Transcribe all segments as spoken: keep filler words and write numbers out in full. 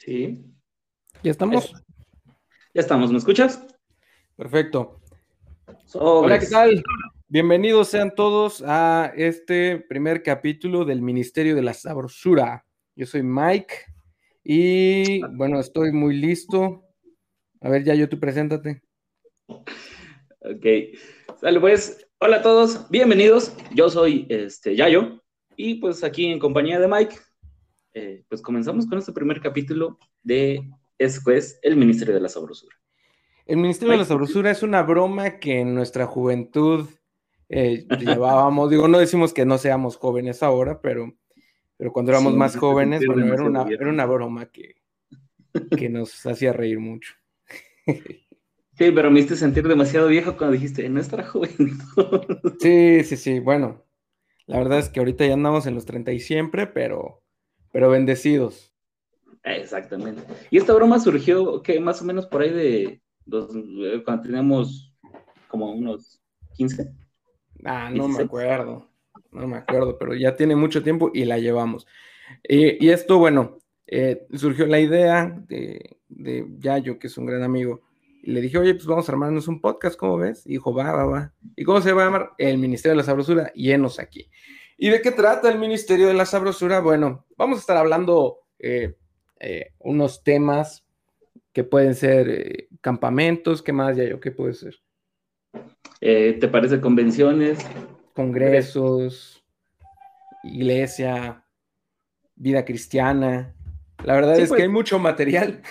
Sí. ¿Ya estamos? Ya estamos, ¿me escuchas? Perfecto. Sobres. Hola, ¿qué tal? Bienvenidos sean todos a este primer capítulo del Ministerio de la Sabrosura. Yo soy Mike y bueno, estoy muy listo. A ver, Yayo, tú preséntate. Ok. Sale pues. Hola a todos, bienvenidos. Yo soy este, Yayo y pues aquí en compañía de Mike, eh, pues comenzamos con este primer capítulo de esto es el Ministerio de la Sabrosura. El Ministerio de la Mike. Sabrosura es una broma que en nuestra juventud eh, llevábamos. Digo, no decimos que no seamos jóvenes ahora, pero, pero cuando éramos Sí, más me hace jóvenes, sentir bueno, era demasiado una, viejo. era una broma que, que nos hacía reír mucho. Sí, pero me hiciste sentir demasiado viejo cuando dijiste, en nuestra juventud. Sí, sí, sí, bueno, la verdad es que ahorita ya andamos en los treinta y siempre, pero, pero bendecidos. Exactamente. Y esta broma surgió, que más o menos por ahí de dos, eh, cuando teníamos como unos quince, Ah, no me dieciséis. acuerdo, no me acuerdo, pero ya tiene mucho tiempo y la llevamos. Y, y esto, bueno, eh, surgió la idea de, de Yayo, que es un gran amigo, y le dije, oye, pues vamos a armarnos un podcast, ¿cómo ves? Y dijo, va, va, va. ¿Y cómo se va a llamar? El Ministerio de la Sabrosura, y enos aquí. ¿Y de qué trata el Ministerio de la Sabrosura? Bueno, vamos a estar hablando eh, eh, unos temas que pueden ser eh, campamentos, ¿qué más, Yayo? ¿Qué puede ser? Eh, ¿te parece convenciones? Congresos. Congresos, iglesia, vida cristiana. La verdad Sí, es que pues. hay mucho material.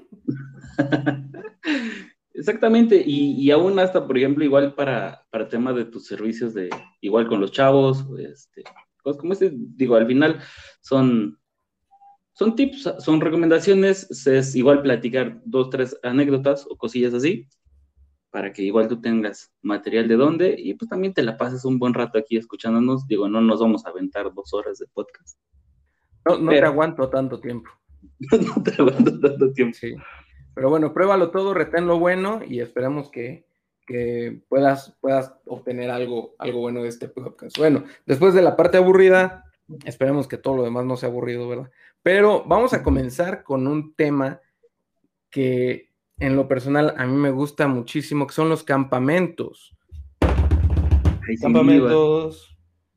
Exactamente, y, y aún hasta, por ejemplo, igual para, para tema de tus servicios de, igual con los chavos, este, cosas como este, digo, al final son, son tips, son recomendaciones, es igual platicar dos, tres anécdotas o cosillas así, para que igual tú tengas material de dónde, y pues también te la pases un buen rato aquí escuchándonos, digo, no nos vamos a aventar dos horas de podcast, No, no te pero aguanto tanto tiempo. no te aguanto tanto tiempo. Sí. Pero bueno, pruébalo todo, retén lo bueno y esperamos que, que puedas, puedas obtener algo, algo bueno de este podcast. Bueno, después de la parte aburrida, esperemos que todo lo demás no sea aburrido, ¿verdad? Pero vamos a comenzar con un tema que en lo personal a mí me gusta muchísimo, que son los campamentos. Ahí sí me iba. Campamentos.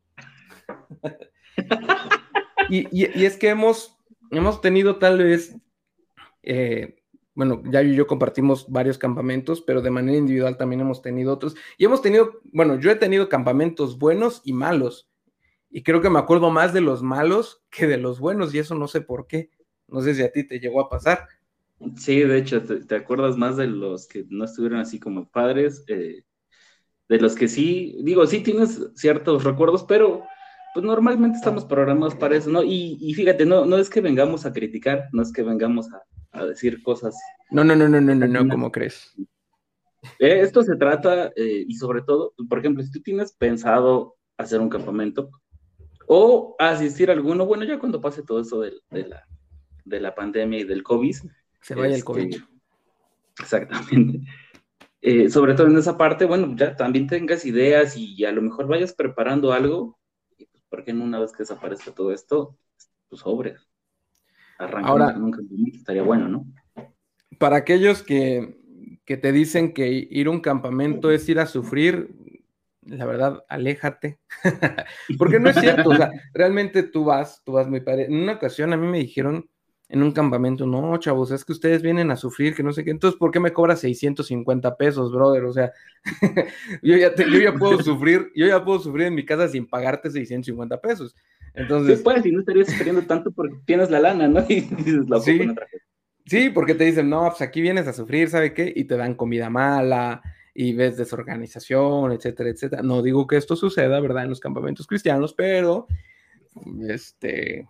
Y, y, y es que hemos, hemos tenido tal vez, eh, bueno, ya yo y yo compartimos varios campamentos, pero de manera individual también hemos tenido otros. Y hemos tenido, bueno, yo he tenido campamentos buenos y malos. Y creo que me acuerdo más de los malos que de los buenos, y eso no sé por qué. No sé si a ti te llegó a pasar. Sí, de hecho, te, te acuerdas más de los que no estuvieron así como padres, eh, de los que sí, digo, sí tienes ciertos recuerdos, pero pues normalmente estamos programados para eso, ¿no? Y, y fíjate, no, no es que vengamos a criticar, no es que vengamos a, a decir cosas. No, no, no, no, no, no, Al no, final, ¿cómo crees? eh, esto se trata, eh, y sobre todo, por ejemplo, si tú tienes pensado hacer un campamento o asistir a alguno, bueno, ya cuando pase todo eso de, de la, de la pandemia y del COVID, Se vaya el este, cobicho. exactamente. Eh, sobre todo en esa parte, bueno, ya también tengas ideas y a lo mejor vayas preparando algo, y pues, ¿por qué no una vez que desaparezca todo esto, pues sobres, arrancamos Ahora, con un campamento, estaría bueno, ¿no? para aquellos que, que te dicen que ir a un campamento es ir a sufrir, la verdad, aléjate. Porque no es cierto, o sea, realmente tú vas, tú vas muy padre. En una ocasión a mí me dijeron en un campamento, no, chavos, es que ustedes vienen a sufrir, que no sé qué, entonces, ¿por qué me cobras seiscientos cincuenta pesos, brother? O sea, yo ya, te, yo ya puedo sufrir, yo ya puedo sufrir en mi casa sin pagarte seiscientos cincuenta pesos. Sí, Entonces, pues, y no estarías sufriendo tanto porque tienes la lana, ¿no? Y dices, la ocupo en sí, otra cosa. sí, porque te dicen, no, pues aquí vienes a sufrir, ¿sabe qué? Y te dan comida mala y ves desorganización, etcétera, etcétera. No digo que esto suceda, ¿verdad? En los campamentos cristianos, pero, este...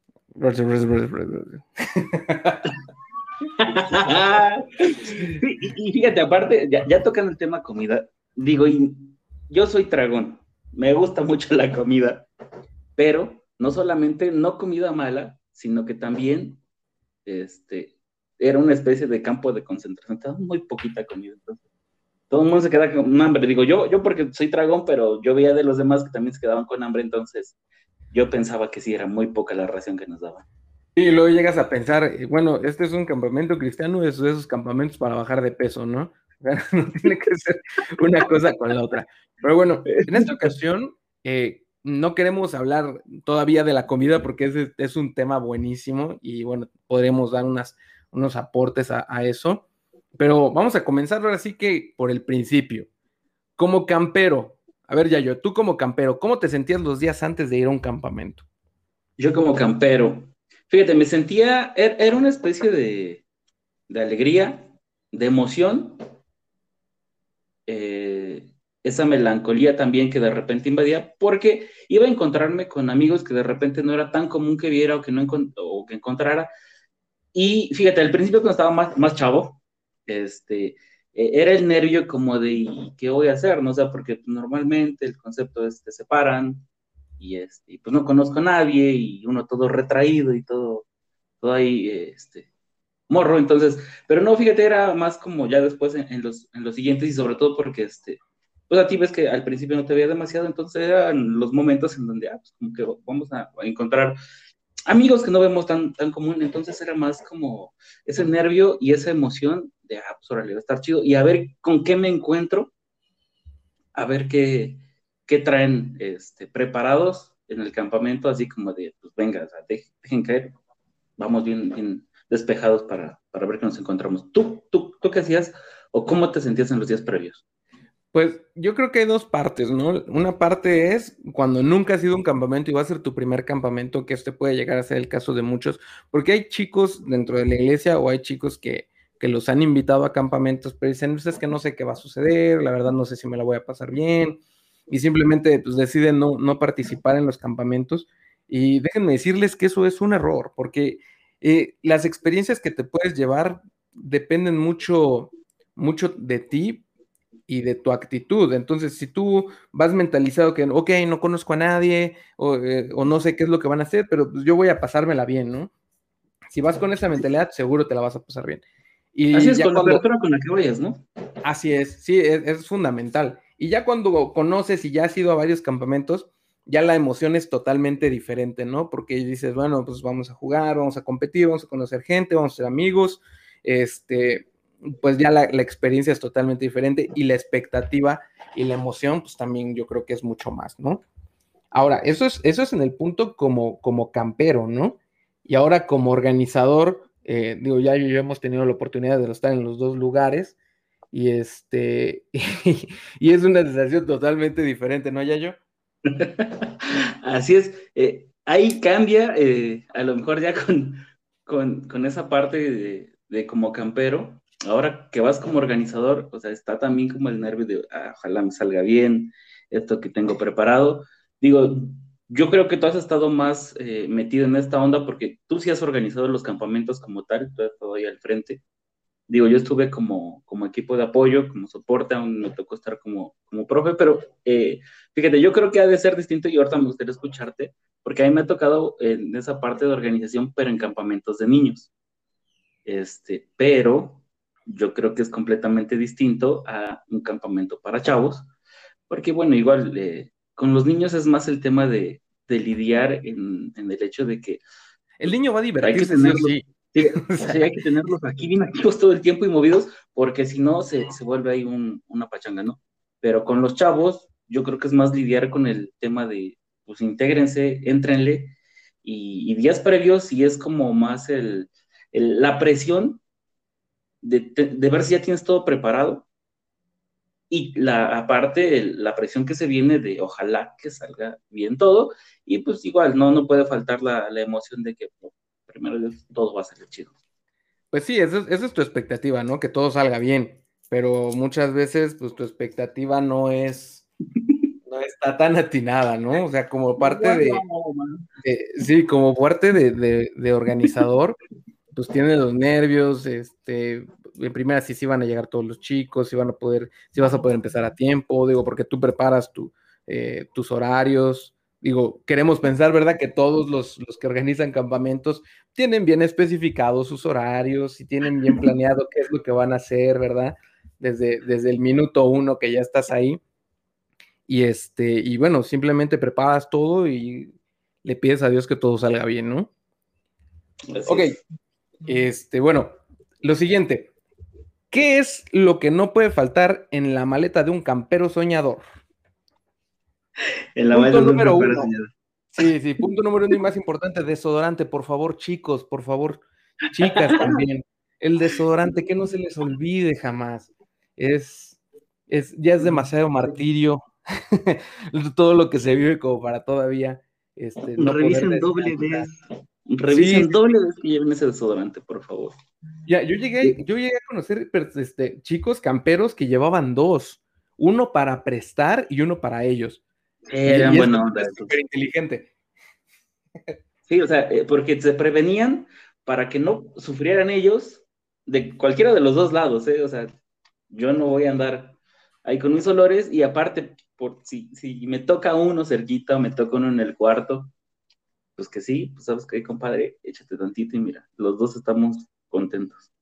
Sí, y, y fíjate, aparte, ya, ya tocando el tema comida, digo, y yo soy tragón, me gusta mucho la comida, pero no solamente no comida mala, sino que también este, era una especie de campo de concentración, estaba muy poquita comida, entonces todo el mundo se queda con hambre, digo, yo, yo porque soy tragón, pero yo veía de los demás que también se quedaban con hambre, entonces yo pensaba que sí, era muy poca la ración que nos daban. Y luego llegas a pensar, eh, bueno, este es un campamento cristiano, es de esos campamentos para bajar de peso, ¿no? O sea, no tiene que ser una cosa con la otra. Pero bueno, en esta ocasión eh, no queremos hablar todavía de la comida porque es, es un tema buenísimo y bueno, podremos dar unas, unos aportes a, a eso. Pero vamos a comenzar ahora sí que por el principio. Como campero, a ver, Yayo, tú como campero, ¿cómo te sentías los días antes de ir a un campamento? Yo como campero, fíjate, me sentía, er- era una especie de, de alegría, de emoción, eh, esa melancolía también que de repente invadía, porque iba a encontrarme con amigos que de repente no era tan común que viera o que, no encon- o que encontrara. Y fíjate, al principio cuando estaba más, más chavo, este, eh, era el nervio como de, ¿y qué voy a hacer? ¿No? O sea, porque normalmente el concepto es, te separan y, este, y pues no conozco a nadie y uno todo retraído y todo, todo ahí, este, morro, entonces, pero no, fíjate, era más como ya después en, en los, en los siguientes y sobre todo porque, este, pues a ti ves que al principio no te veía demasiado, entonces eran los momentos en donde, ah, pues como que vamos a, a encontrar amigos que no vemos tan, tan común, entonces era más como ese nervio y esa emoción de, ah, pues órale, va a estar chido y a ver con qué me encuentro, a ver qué, qué traen este, preparados en el campamento, así como de, pues venga, o sea, dejen, dejen caer, vamos bien, bien despejados para, para ver qué nos encontramos. ¿Tú, tú, ¿Tú qué hacías o cómo te sentías en los días previos? Pues yo creo que hay dos partes, ¿no? Una parte es cuando nunca has ido a un campamento y va a ser tu primer campamento, que este puede llegar a ser el caso de muchos, porque hay chicos dentro de la iglesia o hay chicos que, que los han invitado a campamentos, pero dicen, pues es que no sé qué va a suceder, la verdad no sé si me la voy a pasar bien, y simplemente pues deciden no, no participar en los campamentos. Y déjenme decirles que eso es un error, porque eh, las experiencias que te puedes llevar dependen mucho, mucho de ti y de tu actitud. Entonces, si tú vas mentalizado que, ok, no conozco a nadie o, eh, o no sé qué es lo que van a hacer, pero pues yo voy a pasármela bien, ¿no? Si vas con esa mentalidad, seguro te la vas a pasar bien. Así Y es, ya con la cuando, apertura con la que vayas, ¿no? así es, sí, es, es fundamental. Y ya cuando conoces y ya has ido a varios campamentos, ya la emoción es totalmente diferente, ¿no? Porque dices, bueno, pues vamos a jugar, vamos a competir, vamos a conocer gente, vamos a ser amigos, este, pues ya la, la experiencia es totalmente diferente y la expectativa y la emoción, pues también yo creo que es mucho más, ¿no? Ahora, eso es, eso es en el punto como, como campero, ¿no? Y ahora como organizador, eh, digo, ya yo, yo hemos tenido la oportunidad de estar en los dos lugares y este, y, y es una sensación totalmente diferente, ¿no, Yayo? Así es. Eh, ahí cambia, eh, a lo mejor ya con, con, con esa parte de, de como campero. Ahora que vas como organizador, o sea, está también como el nervio de, "Ah, ojalá me salga bien esto que tengo preparado". Digo, yo creo que tú has estado más eh, metido en esta onda porque tú sí has organizado los campamentos como tal, tú has estado ahí al frente. Digo, yo estuve como, como equipo de apoyo, como soporte, aún me tocó estar como, como profe, pero eh, fíjate, yo creo que ha de ser distinto y ahorita me gustaría escucharte, porque a mí me ha tocado en esa parte de organización, pero en campamentos de niños. Este, pero yo creo que es completamente distinto a un campamento para chavos, porque bueno, igual eh, con los niños es más el tema de, de lidiar en, en el hecho de que El niño va a hay que divertirse sí o tenerlos, sí. sí, O sí, sea, hay que tenerlos aquí bien activos todo el tiempo y movidos, porque si no se, se vuelve ahí un, una pachanga, ¿no? Pero con los chavos, yo creo que es más lidiar con el tema de, pues intégrense, éntrenle, y, y días previos sí es como más el, el- la presión de, de ver si ya tienes todo preparado, y la, aparte el- la presión que se viene de ojalá que salga bien todo, y pues igual, no, no puede faltar la, la emoción de que pues, primero Dios, todo va a salir chido. pues sí, esa es, esa es tu expectativa, ¿no? Que todo salga bien, pero muchas veces, pues tu expectativa no es, no está tan atinada, ¿no? O sea, como parte de, Wow, man. de- sí, como parte de, de, de organizador, pues tienes los nervios, este, en primera sí, sí van a llegar todos los chicos, si van a poder, si vas a poder empezar a tiempo, digo, porque tú preparas tu, eh, tus horarios, digo, queremos pensar, ¿verdad? Que todos los, los que organizan campamentos tienen bien especificados sus horarios y tienen bien planeado qué es lo que van a hacer, ¿verdad? Desde, desde el minuto uno que ya estás ahí. Y este, y bueno, simplemente preparas todo y le pides a Dios que todo salga bien, ¿no? Así Ok, es. este, bueno, lo siguiente. ¿Qué es lo que no puede faltar en la maleta de un campero soñador? En la Punto maleta de un número campero, uno. señor. Sí, sí, punto número uno y más importante, desodorante, por favor, chicos, por favor, chicas también. El desodorante, que no se les olvide jamás. Es, es, ya es demasiado martirio todo lo que se vive como para todavía este, no poder Revisen doble descansar. vez. Sí, Revisen doble vez que lleven ese desodorante, por favor. ya, yo llegué, yo llegué a conocer pues, este, chicos camperos que llevaban dos, uno para prestar y uno para ellos. Sí, Y, eran y eso buena onda es esos. súper inteligente. Sí, o sea, eh, porque se prevenían para que no sufrieran ellos de cualquiera de los dos lados, ¿eh? O sea, yo no voy a andar ahí con mis olores y aparte, por si, si me toca uno cerquita o me toca uno en el cuarto, pues que sí, pues sabes que, compadre, échate tantito y mira, los dos estamos contentos.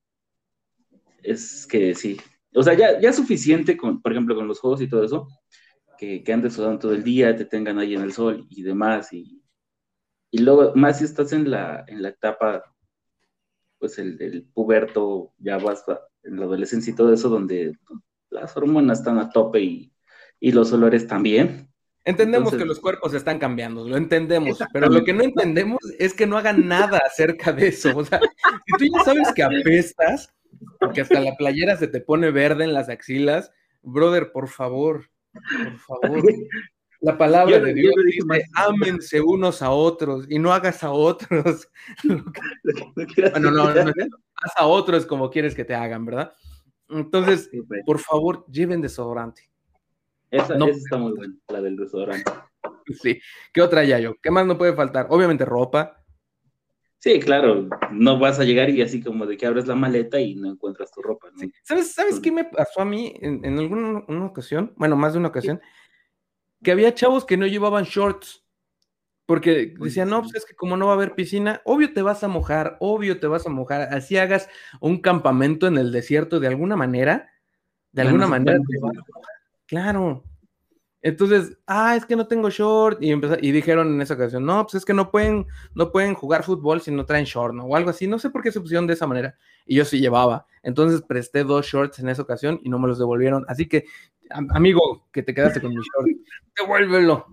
Es que sí. O sea, ya, ya es suficiente con, por ejemplo, con los juegos y todo eso, que, que andes sudando todo el día, te tengan ahí en el sol y demás, y, y luego, más si estás en la, en la etapa, pues el, el puberto, ya vas a- en la adolescencia y todo eso, donde las hormonas están a tope y, y los olores también. Entendemos Entonces, que los cuerpos están cambiando, lo entendemos, pero lo que exactamente. no entendemos es que no hagan nada acerca de eso. O sea, si tú ya sabes que apestas, porque hasta la playera se te pone verde en las axilas, brother, por favor, por favor. La Yo, palabra lo- de yo Dios lo dije dice, más, ámense unos a otros y no hagas a otros. lo que- no quieras Bueno, que no, te no, no, hagan. haz a otros como quieres que te hagan, ¿verdad? Entonces, Sí, pues, por favor, lleven desodorante. esa, No, esa está muy buena, la del desodorante. sí. ¿Qué otra ya yo? ¿Qué más no puede faltar? Obviamente ropa. Sí, claro, no vas a llegar y así como de que abres la maleta y no encuentras tu ropa, Sí. ¿no? ¿Sabes, ¿Sabes qué me pasó a mí en, en alguna una ocasión? Bueno, más de una ocasión, que había chavos que no llevaban shorts, porque Oye, decían, no, pues sí. es que como no va a haber piscina, obvio te vas a mojar, obvio te vas a mojar, así hagas un campamento en el desierto de alguna manera, de Van a, alguna manera van a te vas sufrir. a mojar, claro. Entonces, ah, es que no tengo short, y, empezó, y dijeron en esa ocasión, no, pues es que no pueden, no pueden jugar fútbol si no traen short, ¿no? O algo así, no sé por qué se pusieron de esa manera, y yo sí llevaba, entonces presté dos shorts en esa ocasión y no me los devolvieron, así que, am- amigo, que te quedaste con mi short, devuélvelo.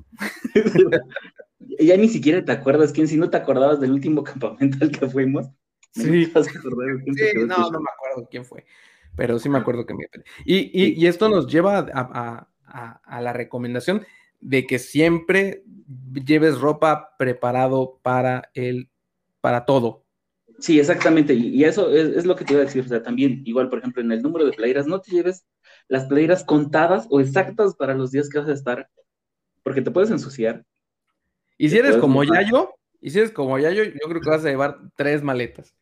Ya ni siquiera te acuerdas quién, si no te acordabas del último campamento al que fuimos, menos te Sí, vas a acordar de quién sí, se quedó tu no, no short. me acuerdo quién fue, pero sí me acuerdo que me... Y, y, y esto nos lleva a, a, a, a la recomendación de que siempre lleves ropa preparado para el, para todo. Sí, exactamente, y, y eso es, es lo que te iba a decir, o sea, también, igual, por ejemplo, en el número de playeras, no te lleves las playeras contadas o exactas para los días que vas a estar, porque te puedes ensuciar, Y te si eres puedes como mojar. Yayo, y si eres como Yayo, yo creo que vas a llevar tres maletas.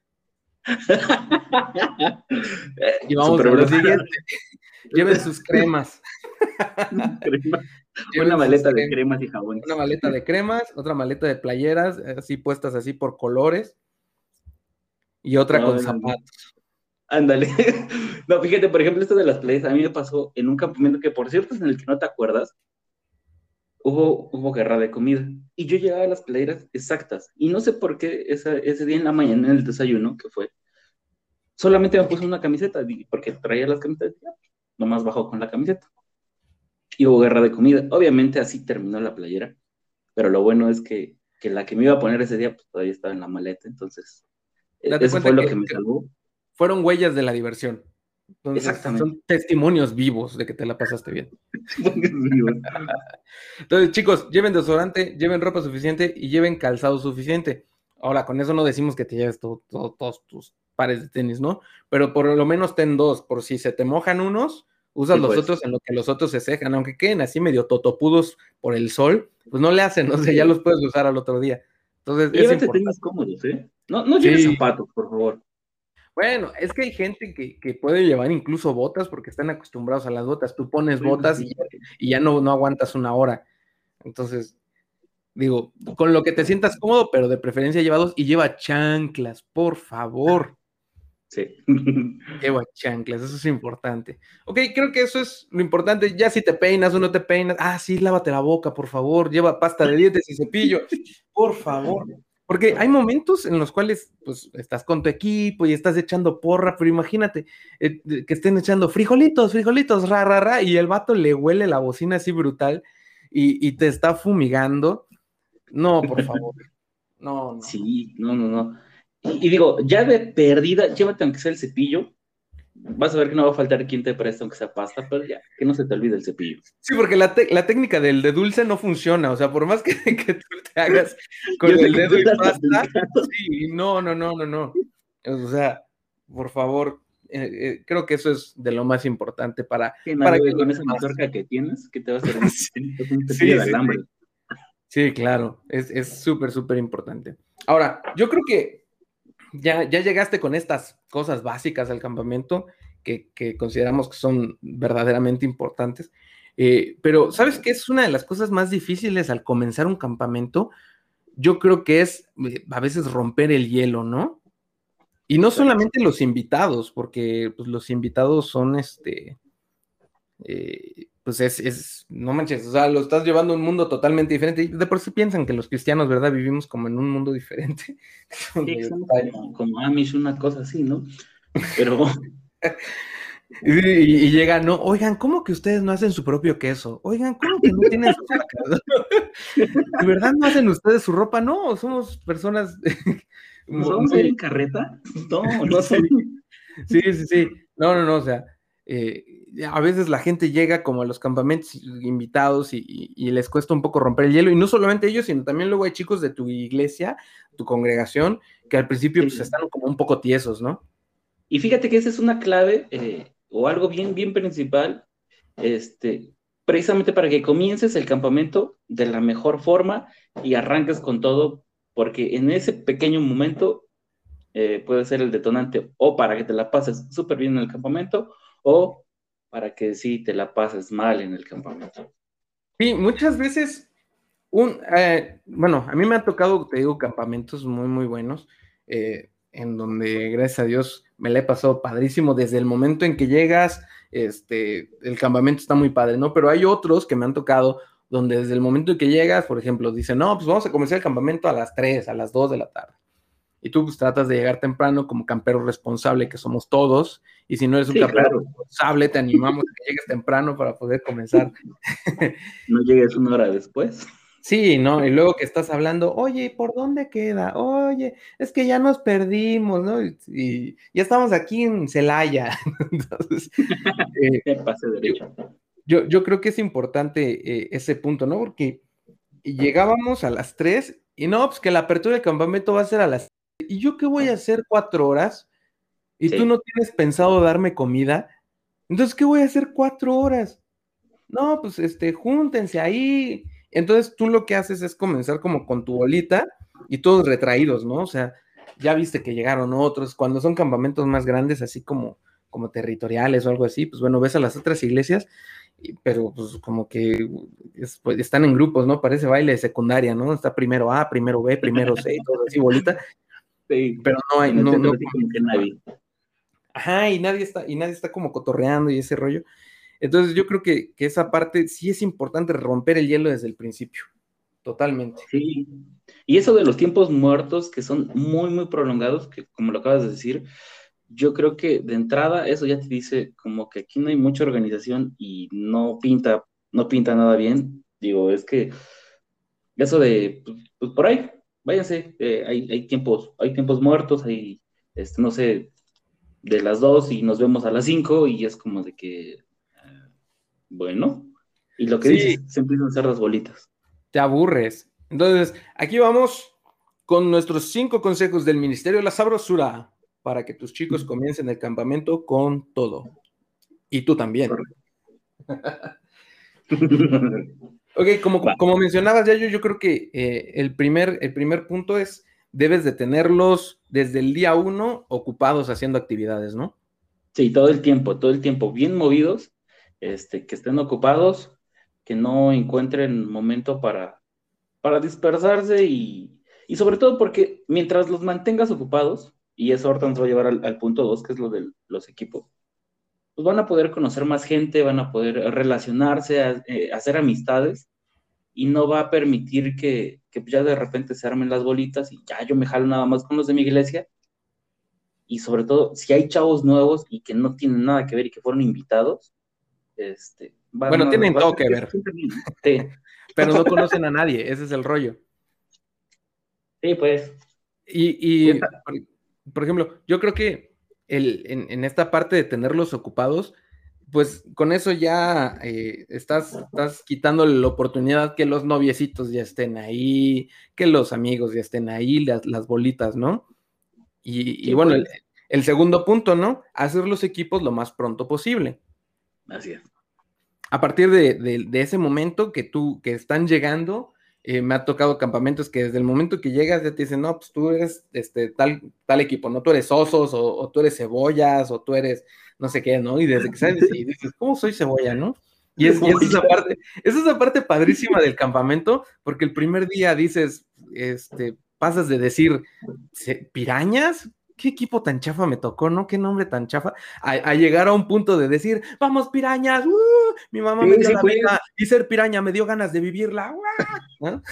Y vamos Súper a lo brutal. siguiente, lleven sus cremas, Crema. Una lleven sus maleta de cremas, cremas y una jabones. maleta de cremas, otra maleta de playeras, así puestas así por colores, y otra No, con no, no. zapatos. Ándale. No, fíjate, por ejemplo, esto de las playas, a mí me pasó en un campamento que, por cierto, es en el que no te acuerdas, hubo, hubo guerra de comida. Y yo llevaba las playeras exactas. Y no sé por qué esa, ese día en la mañana, en el desayuno, que fue, solamente me puse una camiseta, di- porque traía las camisetas, ya, nomás bajó con la camiseta. Y hubo guerra de comida. Obviamente así terminó la playera, pero lo bueno es que, que la que me iba a poner ese día, pues todavía estaba en la maleta. Entonces, e- Date eso fue cuenta lo que, que me que salvó. fueron huellas de la diversión. Entonces, Exactamente. son testimonios vivos de que te la pasaste bien. Entonces, chicos, lleven desodorante, lleven ropa suficiente y lleven calzado suficiente. Ahora, con eso no decimos que te lleves todo- todo- todos tus pares de tenis, ¿no? Pero por lo menos ten dos, por si se te mojan unos, usas Sí, los pues. otros en lo que los otros se secan, aunque queden así medio totopudos por el sol, pues no le hacen, o sea, ya Sí. los puedes usar al otro día. Entonces, Y es llévate importante. tenis cómodos, ¿eh? No, no lleves Sí, zapatos, por favor. bueno, es que hay gente que, que puede llevar incluso botas porque están acostumbrados a las botas. Tú pones Bueno, botas y, sí. y ya no, no aguantas una hora. Entonces, digo, con lo que te sientas cómodo, pero de preferencia lleva dos y lleva chanclas, por favor. Sí. Lleva chanclas, eso es importante. Ok, creo que eso es lo importante. Ya si te peinas o no te peinas, ah, sí, lávate la boca, por favor. Lleva pasta de dientes y cepillo, por favor. Porque hay momentos en los cuales, pues, estás con tu equipo y estás echando porra, pero imagínate eh, que estén echando frijolitos, frijolitos, ra, ra, ra, y el vato le huele la bocina así brutal y, y te está fumigando. No, por favor. No, no, no. Sí, no, no, no. Y, y digo, ya de perdida, llévate aunque sea el cepillo. Vas a ver que no va a faltar quien te preste aunque sea pasta, pero ya, que no se te olvide el cepillo. Sí, porque la, te- la técnica del de dulce no funciona, o sea, por más que, que tú te hagas Yo con sé el que dedo tú y la has pasta, aplicado. sí, no, no, no, no, no. O sea, por favor, eh, eh, creo que eso es de lo más importante para, Sí, no, para yo que creo que los con esa demás. mazorca que tienes, que te va a servir? Es un cepillo Sí, de sí, sí, alambre. sí, claro, es es súper, súper importante. Ahora, yo creo que ya, ya llegaste con estas cosas básicas al campamento que, que consideramos que son verdaderamente importantes. Eh, pero, ¿sabes qué es una de las cosas más difíciles al comenzar un campamento? Yo creo que es eh, a veces romper el hielo, ¿no? Y no Correcto. solamente los invitados, porque pues, los invitados son este, eh, pues es, es, no manches, o sea, lo estás llevando a un mundo totalmente diferente. Y de por sí piensan que los cristianos, ¿verdad? Vivimos como en un mundo diferente. Sí, que somos como, como Amish, una cosa así, ¿no? Pero Y, y- y llega, no, oigan, ¿cómo que ustedes no hacen su propio queso? Oigan, ¿cómo que no tienen sus vacas? ¿De verdad no hacen ustedes su ropa? No, somos personas ¿nos mu- vamos a ir muy... en carreta? No, no Sí, son. sí, sí, sí. No, no, no, o sea, eh, a veces la gente llega como a los campamentos invitados y, y- y les cuesta un poco romper el hielo, y no solamente ellos, sino también luego hay chicos de tu iglesia, tu congregación, que al principio pues Sí. están como un poco tiesos, ¿no? Y fíjate que esa es una clave eh, o algo bien, bien principal, este, precisamente para que comiences el campamento de la mejor forma y arranques con todo, porque en ese pequeño momento eh, puede ser el detonante o para que te la pases súper bien en el campamento o para que sí te la pases mal en el campamento. Sí, muchas veces Un, eh, bueno, a mí me ha tocado, te digo, campamentos muy, muy buenos, eh, en donde, gracias a Dios, me la he pasado padrísimo desde el momento en que llegas, este, el campamento está muy padre, ¿no? Pero hay otros que me han tocado donde desde el momento en que llegas, por ejemplo, dicen, no, pues vamos a comenzar el campamento a las tres, a las dos de la tarde. Y tú pues tratas de llegar temprano como campero responsable que somos todos, y si no eres un Sí, campero claro, responsable, te animamos a que llegues temprano para poder comenzar. no llegues una hora después. Sí, ¿no? Y luego que estás hablando, oye, ¿y por dónde queda? Oye, es que ya nos perdimos, ¿no? Y, y ya estamos aquí en Celaya. Entonces, eh, Me pase yo, derecho. yo, yo creo que es importante eh, ese punto, ¿no? Porque llegábamos a las tres y no, pues que la apertura del campamento va a ser a las... ¿Y yo qué voy a hacer cuatro horas? Y tú Sí, no tienes pensado darme comida. Entonces, ¿qué voy a hacer cuatro horas? No, pues este, júntense ahí. Entonces tú lo que haces es comenzar como con tu bolita y todos retraídos, ¿no? O sea, ya viste que llegaron otros. Cuando son campamentos más grandes, así como, como territoriales o algo así, pues bueno, ves a las otras iglesias, y- pero pues como que es- pues, están en grupos, ¿no? Parece baile de secundaria, ¿no? Está primero A, primero B, primero C, y todo así, bolita, sí. pero no hay, En el no, no, centro así como que nadie. ajá, y nadie está, y nadie está como cotorreando y ese rollo. Entonces yo creo que, que esa parte sí es importante romper el hielo desde el principio, totalmente. Sí. Y eso de los tiempos muertos que son muy, muy prolongados, que como lo acabas de decir, yo creo que de entrada eso ya te dice como que aquí no hay mucha organización y no pinta, no pinta nada bien. Digo, es que eso de, pues, pues, por ahí, váyanse, eh, hay, hay tiempos, hay tiempos muertos, hay, este, no sé, de las dos y nos vemos a las cinco y es como de que, ah, bueno, y lo que Sí, dices, se empiezan a hacer las bolitas. te aburres. Entonces, aquí vamos con nuestros cinco consejos del Ministerio de la Sabrosura para que tus chicos comiencen el campamento con todo. Y tú también. Correcto. Ok, como, Va. como mencionabas ya, yo, yo creo que eh, el, primer, el primer punto es, debes de tenerlos desde el día uno ocupados haciendo actividades, ¿no? Sí, todo el tiempo, todo el tiempo, bien movidos, este, que estén ocupados, que no encuentren momento para, para dispersarse y, y sobre todo porque mientras los mantengas ocupados, y eso ahorita nos va a llevar al, al punto dos, que es lo de los equipos, pues van a poder conocer más gente, van a poder relacionarse, a- eh, hacer amistades, y no va a permitir que, que ya de repente se armen las bolitas y ya yo me jalo nada más con los de mi iglesia. Y sobre todo, si hay chavos nuevos y que no tienen nada que ver y que fueron invitados, este, van Bueno, a, tienen va a todo ser que que se ver, sientan bien, ¿no? Sí. pero no conocen a nadie, ese es el rollo. Sí, pues. Y, y Esta- por, por ejemplo, yo creo que el, en, en esta parte de tenerlos ocupados, pues con eso ya eh, estás, estás quitándole la oportunidad que los noviecitos ya estén ahí, que los amigos ya estén ahí, las, las bolitas, ¿no? Y, y sí, bueno, el, pues. el segundo punto, ¿no? Hacer los equipos lo más pronto posible. Así es. A partir de, de, de ese momento que tú, que están llegando, eh, me ha tocado campamentos que desde el momento que llegas ya te dicen, no, pues tú eres este, tal, tal equipo, ¿no? Tú eres osos, o, o tú eres cebollas, o tú eres no sé qué, ¿no? Y desde que sales y dices, ¿cómo soy cebolla, no? Y es, y es esa parte, es esa parte padrísima del campamento, porque el primer día dices, este, pasas de decir, ¿pirañas? ¿Qué equipo tan chafa me tocó, no? ¿Qué nombre tan chafa? A, a llegar a un punto de decir, vamos pirañas, ¡uh! Mi mamá me Sí, dio sí, la pues. vida y ser piraña me dio ganas de vivirla, ¡uh! ¿No?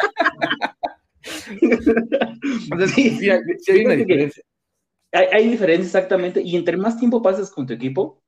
Entonces, Sí, sí hay, sí hay una fíjate que diferencia. hay, hay diferencia exactamente, y entre más tiempo pases con tu equipo,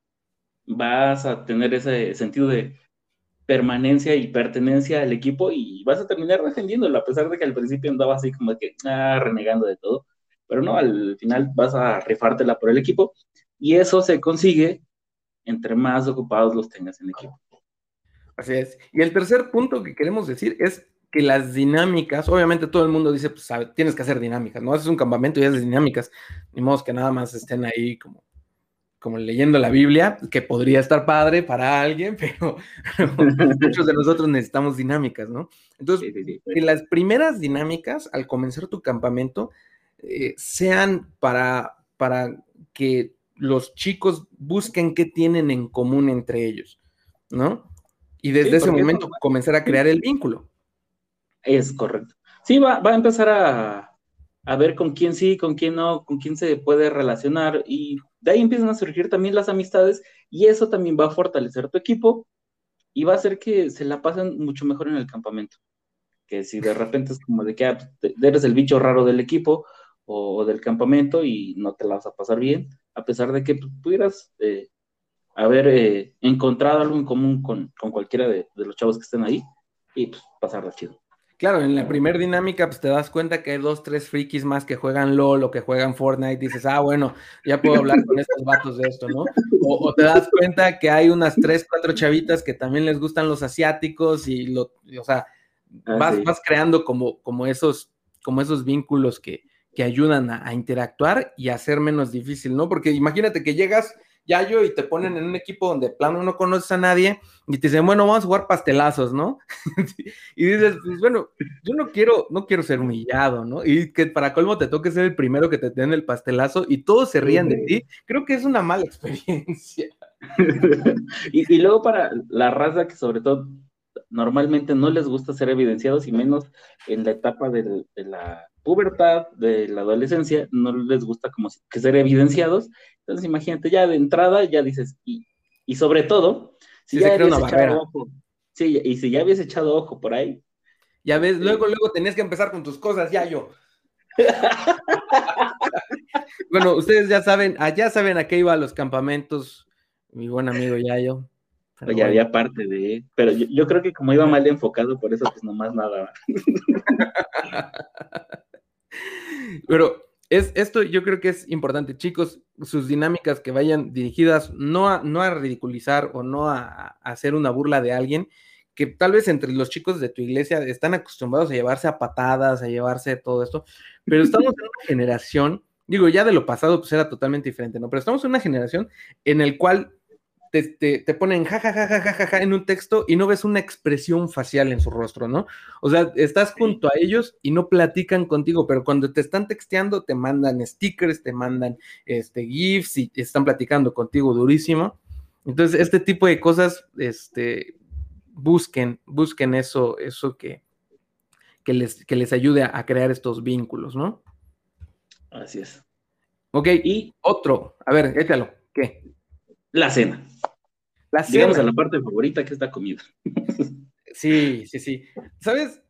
vas a tener ese sentido de permanencia y pertenencia al equipo y vas a terminar defendiéndolo, a pesar de que al principio andaba así como que ah, renegando de todo, pero no, al final vas a rifártela por el equipo y eso se consigue entre más ocupados los tengas en el equipo. Así es. Y el tercer punto que queremos decir es que las dinámicas, obviamente todo el mundo dice, pues sabe, tienes que hacer dinámicas, ¿no? Haces un campamento y haces dinámicas, ni modo que nada más estén ahí como, como leyendo la Biblia, que podría estar padre para alguien, pero, pero muchos de nosotros necesitamos dinámicas, ¿no? Entonces, Sí, sí, sí. que las primeras dinámicas al comenzar tu campamento eh, sean para, para que los chicos busquen qué tienen en común entre ellos, ¿no? Y Sí, desde ese porque eso momento comenzar a crear el vínculo. es correcto. Sí, va, va a empezar a, a ver con quién sí, con quién no, con quién se puede relacionar y de ahí empiezan a surgir también las amistades y eso también va a fortalecer tu equipo y va a hacer que se la pasen mucho mejor en el campamento. Que si de repente es como de que ah, eres el bicho raro del equipo o, o, del campamento y no te la vas a pasar bien, a pesar de que pues, pudieras eh, haber eh, encontrado algo en común con, con cualquiera de, de, los chavos que estén ahí y pues pasarla chido. Claro, en la primera dinámica, pues te das cuenta que hay dos, tres frikis más que juegan LOL o que juegan Fortnite, dices, ah, bueno, ya puedo hablar con estos vatos de esto, ¿no? O, o te das cuenta que hay unas tres, cuatro chavitas que también les gustan los asiáticos y, lo, y, o sea, Ah, vas, sí. vas creando como, como, esos, como esos vínculos que, que ayudan a, a interactuar y a hacer menos difícil, ¿no? Porque imagínate que llegas, Yayo, y te ponen en un equipo donde de plano no conoces a nadie y te dicen, bueno, vamos a jugar pastelazos, ¿no? Y dices, pues bueno, yo no quiero, no quiero ser humillado, ¿no? Y que para colmo te toque ser el primero que te den el pastelazo y todos se rían de ti, creo que es una mala experiencia. y, y luego para la raza que sobre todo normalmente no les gusta ser evidenciados y menos en la etapa de, de la pubertad, de la adolescencia, no les gusta como que ser evidenciados. Entonces imagínate, ya de entrada ya dices, y, y sobre todo, si Sí, se ya crea habías una echado barrera. ojo, sí, y si ya habías echado ojo por ahí. Ya ves, Este... luego, luego tenías que empezar con tus cosas, Yayo. Bueno, ustedes ya saben, allá saben a qué iba a los campamentos, mi buen amigo Yayo. Pero Oye, bueno. había parte de, pero yo, yo creo que como iba mal enfocado, por eso pues nomás nada. Pero es, esto yo creo que es importante, chicos, sus dinámicas que vayan dirigidas no a, no a ridiculizar o no a, a hacer una burla de alguien, que tal vez entre los chicos de tu iglesia están acostumbrados a llevarse a patadas, a llevarse todo esto, pero estamos en una generación, digo, ya de lo pasado pues era totalmente diferente, ¿no? Pero estamos en una generación en el cual te, te, te ponen jajajajajaja ja, ja, ja, ja, en un texto y no ves una expresión facial en su rostro, ¿no? O sea, estás junto a ellos y no platican contigo, pero cuando te están texteando te mandan stickers, te mandan este, GIFs y están platicando contigo durísimo. Entonces, este tipo de cosas, este, busquen, busquen eso, eso que, que, les, que les ayude a, a crear estos vínculos, ¿no? Así es. Ok, Y otro, a ver, échalo, ¿qué? la cena. La Llegamos a cena. la parte favorita que es la comida. Sí, sí, sí. ¿Sabes?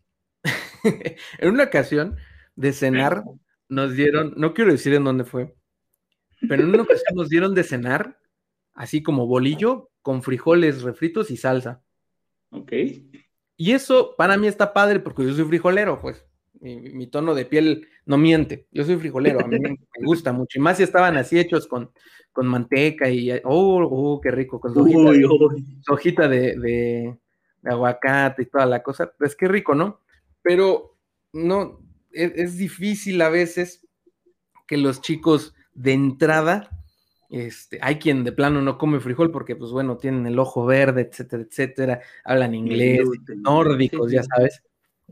En una ocasión de cenar nos dieron, no quiero decir en dónde fue, pero en una ocasión nos dieron de cenar así como bolillo con frijoles refritos y salsa. Ok. Y eso para mí está padre porque yo soy frijolero, pues. Mi, mi tono de piel no miente. Yo soy frijolero, a mí me, me gusta mucho. Y más si estaban así hechos con, con manteca y, oh, oh, qué rico, con su hojita Uy, de, uy. su hojita de, de, de aguacate y toda la cosa. Pues qué rico, ¿no? Pero no, es, es difícil a veces que los chicos de entrada, este, hay quien de plano no come frijol porque, pues bueno, tienen el ojo verde, etcétera, etcétera, hablan El inglés, gluten. Sí, nórdicos, sí, ya sí. sabes.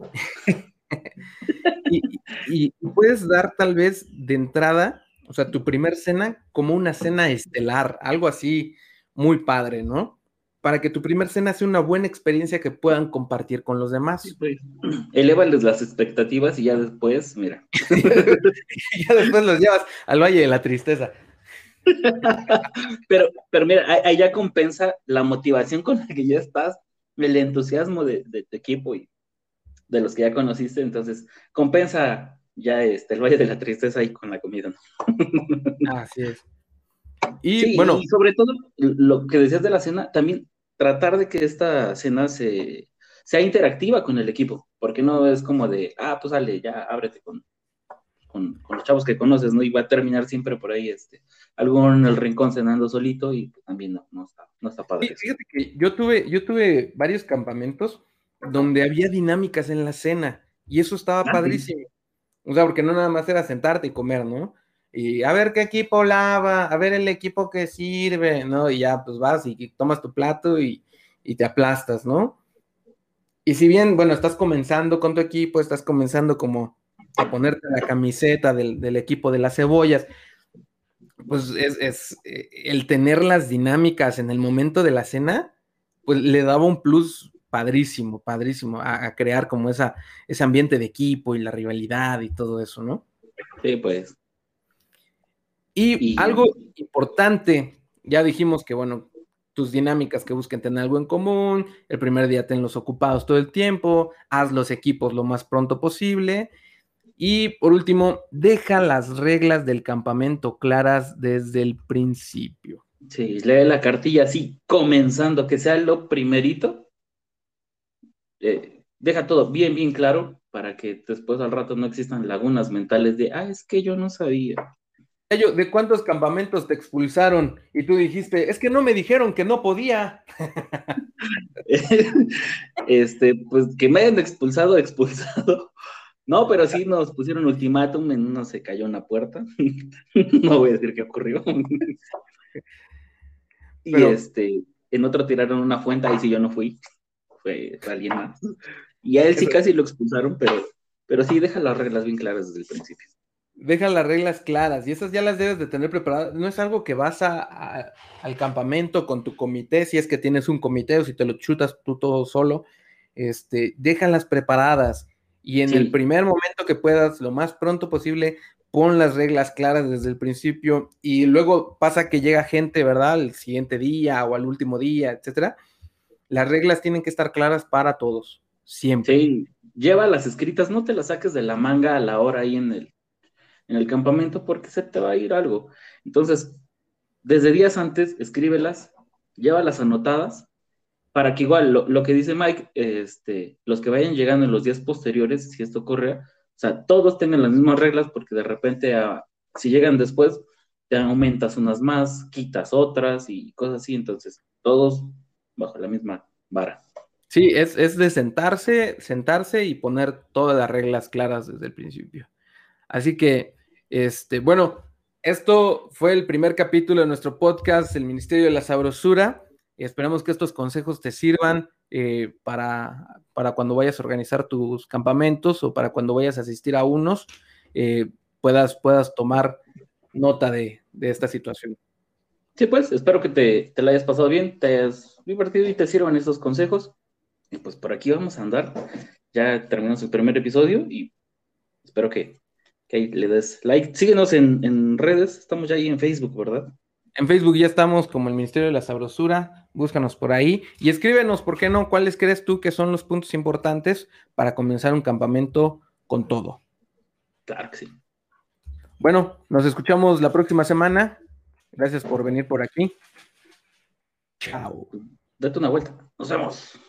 Y, y, y puedes dar tal vez de entrada, o sea, tu primer cena como una cena estelar, algo así muy padre, ¿no? Para que tu primer cena sea una buena experiencia que puedan compartir con los Sí, demás. pues. Elévales las expectativas y ya después, mira. Y ya después los llevas al Valle de la Tristeza. Pero, pero mira, ahí, ahí ya compensa la motivación con la que ya estás, el entusiasmo de, de tu equipo y de los que ya conociste, entonces compensa ya este, el Valle de la Tristeza ahí con la comida, ¿no? Así es. Y Sí, bueno, y sobre todo lo que decías de la cena, también tratar de que esta cena se, sea interactiva con el equipo, porque no es como de, ah, pues sale, ya ábrete con, con, con los chavos que conoces, ¿no? Y va a terminar siempre por ahí, este, alguno en el rincón cenando solito y pues, también no, no está, no está sí, padre eso. fíjate que yo tuve, yo tuve varios campamentos donde había dinámicas en la cena y eso estaba Ah, sí. padrísimo. O sea, porque no nada más era sentarte y comer, ¿no? Y a ver qué equipo lava, a ver el equipo que sirve, ¿no? Y ya pues vas y, y tomas tu plato y, y te aplastas, ¿no? Y si bien, bueno, estás comenzando con tu equipo, estás comenzando como a ponerte la camiseta del, del equipo de las cebollas, pues es, es eh, el tener las dinámicas en el momento de la cena, pues le daba un plus padrísimo, padrísimo, a, a crear como esa, ese ambiente de equipo y la rivalidad y todo eso, ¿no? Sí, pues. Y algo Y importante, ya dijimos que, bueno, tus dinámicas que busquen tener algo en común, el primer día tenlos ocupados todo el tiempo, haz los equipos lo más pronto posible. Y por último, deja las reglas del campamento claras desde el principio. sí, lee la cartilla así, comenzando, que sea lo primerito, eh, deja todo bien, bien claro para que después al rato no existan lagunas mentales de, ah, es que yo no sabía. Ello, ¿de cuántos campamentos te expulsaron? Y tú dijiste, es que no me dijeron que no podía. Este, pues que me hayan expulsado, expulsado. No, pero sí nos pusieron ultimátum, en uno se cayó una puerta. No voy a decir qué ocurrió. Y Pero, este, en otro tiraron una fuente, ahí sí yo no fui, fue, fue alguien más. Y a él sí eso, casi lo expulsaron, pero, pero sí deja las reglas bien claras desde el principio. deja las reglas claras y esas ya las debes de tener preparadas. No es algo que vas a, a, al campamento con tu comité, si es que tienes un comité o si te lo chutas tú todo solo. Este, déjalas preparadas y en el Sí, primer momento que puedas, lo más pronto posible, pon las reglas claras desde el principio y luego pasa que llega gente, ¿verdad? El siguiente día o al último día, etcétera. Las reglas tienen que estar claras para todos, siempre. sí, lleva las escritas, no te las saques de la manga a la hora ahí en el, en el campamento porque se te va a ir algo. Entonces, desde días antes, escríbelas, llévalas anotadas, para que igual lo, lo que dice Mike, este, los que vayan llegando en los días posteriores, si esto ocurre, o sea, todos tengan las mismas reglas, porque de repente, a, si llegan después, te aumentas unas más, quitas otras y cosas así, entonces, todos bajo la misma vara. Sí, es, es de sentarse, sentarse y poner todas las reglas claras desde el principio. Así que, este, bueno, esto fue el primer capítulo de nuestro podcast, El Ministerio de la Sabrosura. Y esperamos que estos consejos te sirvan eh, para, para cuando vayas a organizar tus campamentos o para cuando vayas a asistir a unos, eh, puedas, puedas tomar nota de, de esta situación. Sí, pues, espero que te, te la hayas pasado bien, te hayas divertido y te sirvan estos consejos. Y pues por aquí vamos a andar. Ya terminamos el primer episodio y espero que, que ahí le des like. Síguenos en, en redes, estamos ya ahí en Facebook, ¿verdad? En Facebook ya estamos como el Ministerio de la Sabrosura. búscanos por ahí y escríbenos, ¿por qué no? ¿Cuáles crees tú que son los puntos importantes para comenzar un campamento con todo? Claro que sí. Bueno, nos escuchamos la próxima semana. Gracias por venir por aquí. Chao. Date una vuelta. Nos vemos.